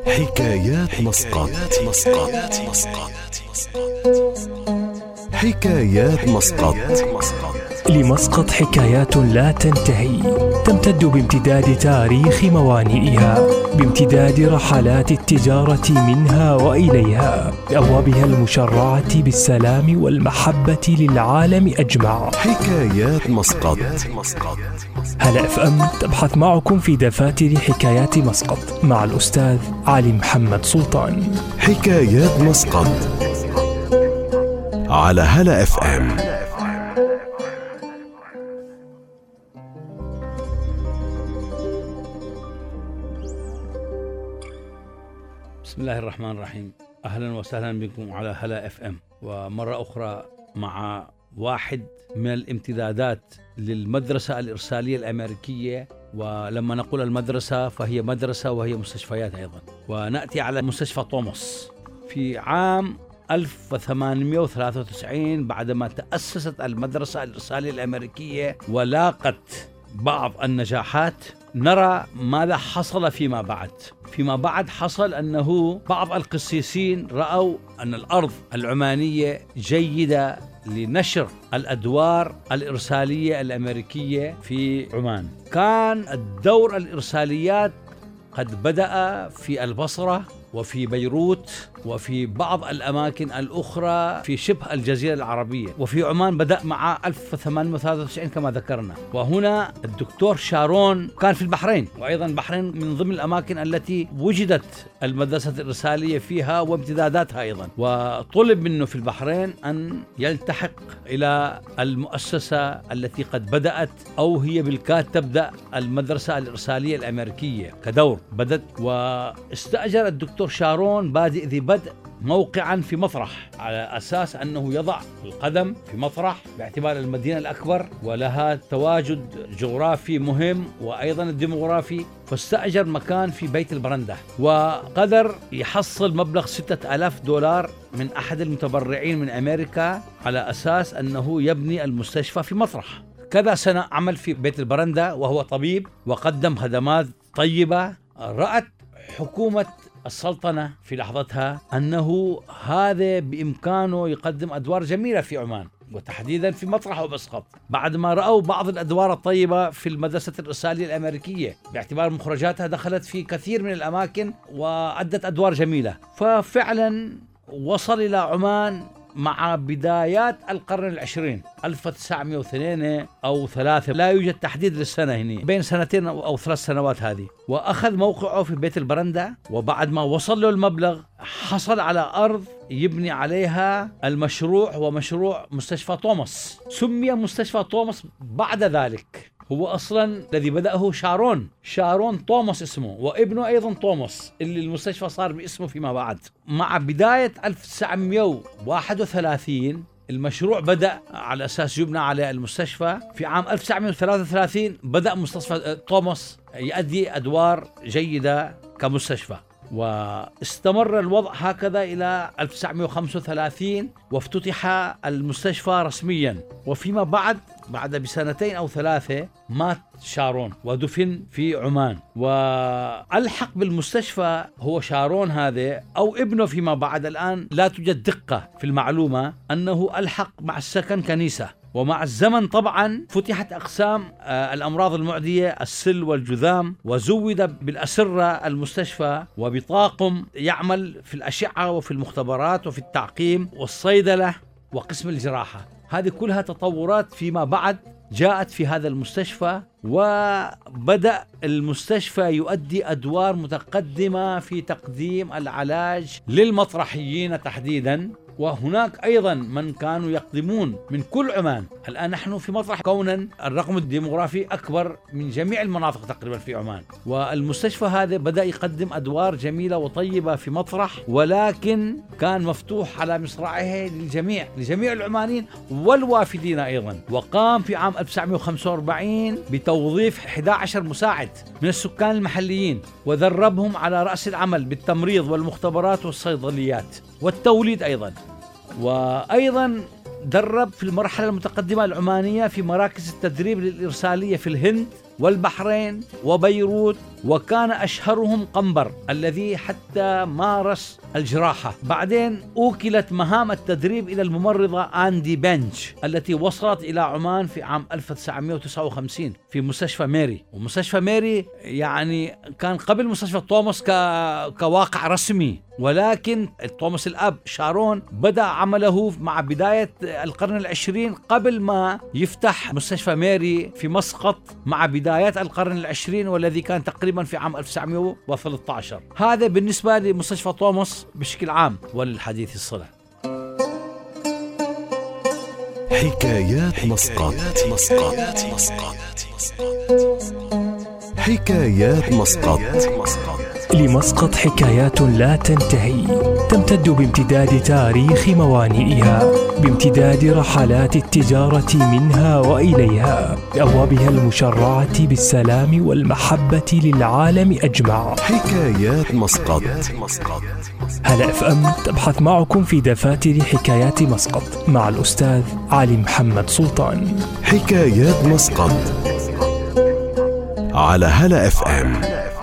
حكايات مسقط. حكايات مسقط. لمسقط حكايات لا تنتهي، تمتد بامتداد تاريخ موانئها، بامتداد رحلات التجارة منها وإليها، بأبوابها المشرعة بالسلام والمحبة للعالم أجمع. حكايات مسقط. هلا اف ام تبحث معكم في دفاتر حكايات مسقط مع الأستاذ علي محمد سلطان. حكايات مسقط على هلا اف ام. بسم الله الرحمن الرحيم. أهلا وسهلا بكم على هلا اف ام، ومرة أخرى مع واحد من الامتدادات للمدرسة الإرسالية الأمريكية. ولما نقول المدرسة فهي مدرسة وهي مستشفيات أيضا. ونأتي على مستشفى توماس في عام 1893 بعدما تأسست المدرسة الإرسالية الأمريكية ولاقت بعض النجاحات. نرى ماذا حصل فيما بعد حصل أنه بعض القسيسين رأوا أن الأرض العمانية جيدة لنشر الأدوار الإرسالية الأمريكية في عمان. كان الدور الإرساليات قد بدأ في البصرة وفي بيروت وفي بعض الأماكن الأخرى في شبه الجزيرة العربية، وفي عمان بدأ مع 1893 كما ذكرنا. وهنا الدكتور شارون كان في البحرين، وأيضا البحرين من ضمن الأماكن التي وجدت المدرسة الإرسالية فيها وامتداداتها أيضا. وطلب منه في البحرين أن يلتحق إلى المؤسسة التي قد بدأت أو هي بالكاد تبدأ المدرسة الإرسالية الأمريكية كدور بدأت. واستأجر الدكتور شارون بادئ ذي بدء موقعا في مطرح على أساس أنه يضع القدم في مطرح باعتبار المدينة الأكبر ولها تواجد جغرافي مهم وأيضا الديموغرافي. فاستأجر مكان في بيت البرندة، وقدر يحصل مبلغ $6000 من أحد المتبرعين من أمريكا على أساس أنه يبني المستشفى في مطرح. كذا سنة عمل في بيت البرندة وهو طبيب وقدم خدمات طيبة. رأت حكومة السلطنة في لحظتها أنه هذا بإمكانه يقدم أدوار جميلة في عمان وتحديدا في مطرح ومسقط، بعد ما رأوا بعض الأدوار الطيبة في المدرسة الإرسالية الأمريكية باعتبار مخرجاتها دخلت في كثير من الأماكن وأدت أدوار جميلة. ففعلا وصل إلى عمان مع بدايات القرن العشرين 1902 أو 3، لا يوجد تحديد للسنة هنا، بين 2 أو 3 سنوات هذه. وأخذ موقعه في بيت البرندة، وبعد ما وصل له المبلغ حصل على أرض يبني عليها المشروع، ومشروع مستشفى توماس. سمي مستشفى توماس بعد ذلك. هو أصلا الذي بدأه شارون توماس اسمه، وابنه أيضا توماس اللي المستشفى صار باسمه فيما بعد. مع بداية 1931 المشروع بدأ على أساس يبنى على المستشفى. في عام 1933 بدأ مستشفى توماس يؤدي أدوار جيدة كمستشفى، واستمر الوضع هكذا إلى 1935 وافتتح المستشفى رسميا. وفيما بعد بسنتين أو 3 مات شارون ودفن في عمان. وألحق بالمستشفى هو شارون هذا أو ابنه فيما بعد. الآن لا توجد دقة في المعلومة أنه ألحق مع السكن كنيسة. ومع الزمن طبعا فتحت أقسام الأمراض المعدية السل والجذام، وزود بالأسرة المستشفى وبطاقم يعمل في الأشعة وفي المختبرات وفي التعقيم والصيدلة وقسم الجراحة. هذه كلها تطورات فيما بعد جاءت في هذا المستشفى، وبدأ المستشفى يؤدي أدوار متقدمة في تقديم العلاج للمطرحيين تحديدا. وهناك أيضا من كانوا يقدمون من كل عمان. الآن نحن في مطرح كونا الرقم الديموغرافي أكبر من جميع المناطق تقريبا في عمان. والمستشفى هذا بدأ يقدم أدوار جميلة وطيبة في مطرح، ولكن كان مفتوح على مصراعيه لجميع العمانيين والوافدين أيضا. وقام في عام 1945 بتوظيف 11 مساعد من السكان المحليين، ودربهم على رأس العمل بالتمريض والمختبرات والصيدليات والتوليد أيضا. وأيضا درب في المرحلة المتقدمة العمانية في مراكز التدريب للإرسالية في الهند والبحرين وبيروت، وكان أشهرهم قنبر الذي حتى مارس الجراحة. بعدين أوكلت مهام التدريب إلى الممرضة أندي بنج التي وصلت إلى عمان في عام 1959 في مستشفى ميري. ومستشفى ميري يعني كان قبل مستشفى توماس كواقع رسمي، ولكن توماس الأب شارون بدأ عمله مع بداية القرن العشرين قبل ما يفتح مستشفى ميري في مسقط مع بدايات القرن العشرين، والذي كان تقريبا في عام 1913. هذا بالنسبة لمستشفى توماس بشكل عام وللحديث الصلة. حكايات مسقط. حكايات مسقط. لمسقط حكايات لا تنتهي، تمتد بامتداد تاريخ موانئها، بامتداد رحلات التجارة منها وإليها، بأبوابها المشرعة بالسلام والمحبة للعالم أجمع. حكايات مسقط. هلا FM تبحث معكم في دفاتر حكايات مسقط مع الأستاذ علي محمد سلطان. حكايات مسقط على هلا FM.